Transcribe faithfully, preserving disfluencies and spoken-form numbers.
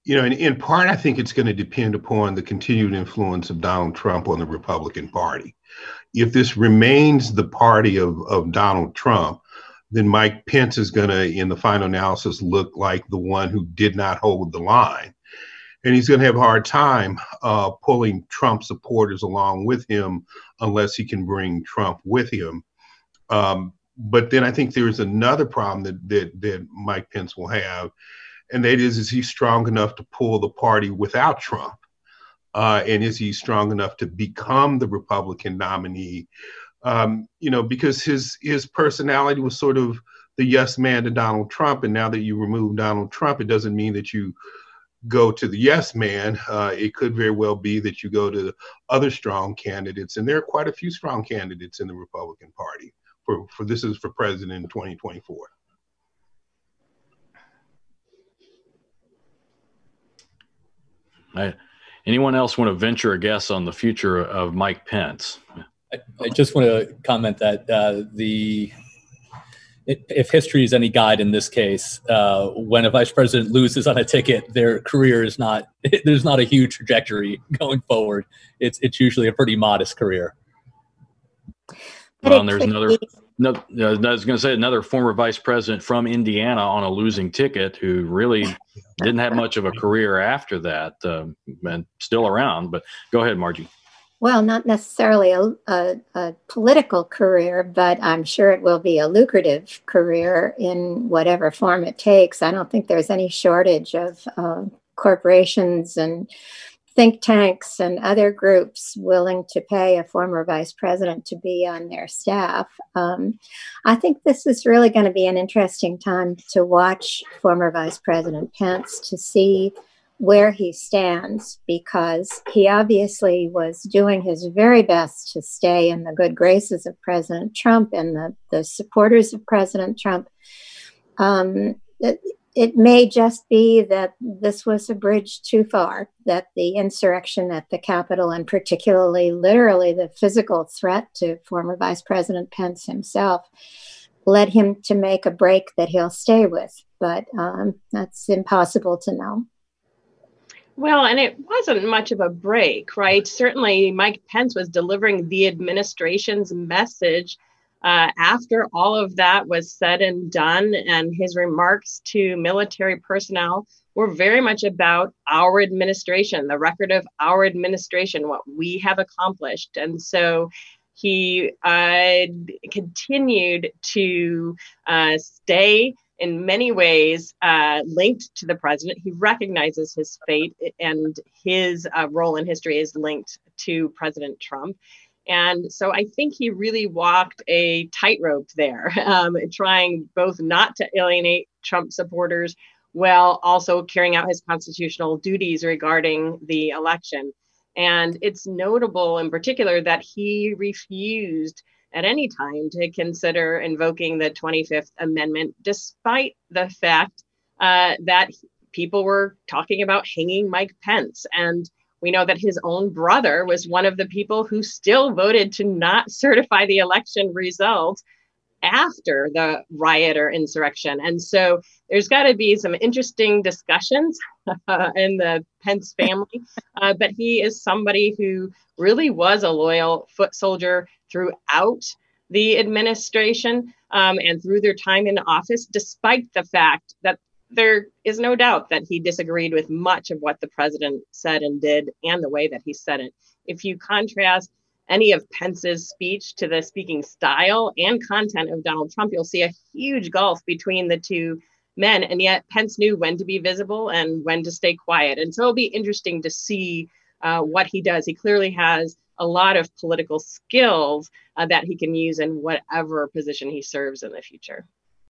You know, in, in part, I think it's going to depend upon the continued influence of Donald Trump on the Republican Party. If this remains the party of, of Donald Trump, then Mike Pence is going to, in the final analysis, look like the one who did not hold the line. And he's going to have a hard time uh, pulling Trump supporters along with him unless he can bring Trump with him. Um, but then I think there's another problem that, that, that Mike Pence will have, and that is, is he strong enough to pull the party without Trump? Uh, and is he strong enough to become the Republican nominee? Um, you know, because his his personality was sort of the yes man to Donald Trump. And now that you remove Donald Trump, it doesn't mean that you go to the yes man. Uh, it could very well be that you go to other strong candidates. And there are quite a few strong candidates in the Republican Party for, for this is for president in twenty twenty-four. I, anyone else want to venture a guess on the future of Mike Pence? I, I just want to comment that uh, the if history is any guide in this case, uh, when a vice president loses on a ticket, their career is not there's not a huge trajectory going forward. It's it's usually a pretty modest career. Well, and there's another. No, I was going to say another former vice president from Indiana on a losing ticket who really didn't have much of a career after that, um, and still around. But go ahead, Margie. Well, not necessarily a, a, a political career, but I'm sure it will be a lucrative career in whatever form it takes. I don't think there's any shortage of uh, corporations and think tanks and other groups willing to pay a former vice president to be on their staff. Um, I think this is really going to be an interesting time to watch former Vice President Pence to see where he stands, because he obviously was doing his very best to stay in the good graces of President Trump and the, the supporters of President Trump. Um, it, it may just be that this was a bridge too far, that the insurrection at the Capitol, and particularly literally the physical threat to former Vice President Pence himself, led him to make a break that he'll stay with. But um, that's impossible to know. Well, and it wasn't much of a break, right? Certainly, Mike Pence was delivering the administration's message uh, after all of that was said and done. And his remarks to military personnel were very much about our administration, the record of our administration, what we have accomplished. And so he uh, continued to uh, stay in many ways uh, linked to the president. He recognizes his fate, and his uh, role in history is linked to President Trump. And so I think he really walked a tightrope there, um, trying both not to alienate Trump supporters while also carrying out his constitutional duties regarding the election. And it's notable in particular that he refused at any time to consider invoking the twenty-fifth Amendment, despite the fact uh, that people were talking about hanging Mike Pence. And we know that his own brother was one of the people who still voted to not certify the election results after the riot or insurrection. And so there's got to be some interesting discussions uh, in the Pence family. Uh, but he is somebody who really was a loyal foot soldier throughout the administration um, and through their time in office, despite the fact that there is no doubt that he disagreed with much of what the president said and did and the way that he said it. If you contrast any of Pence's speech to the speaking style and content of Donald Trump, you'll see a huge gulf between the two men. And yet Pence knew when to be visible and when to stay quiet. And so it'll be interesting to see uh, what he does. He clearly has a lot of political skills uh, that he can use in whatever position he serves in the future.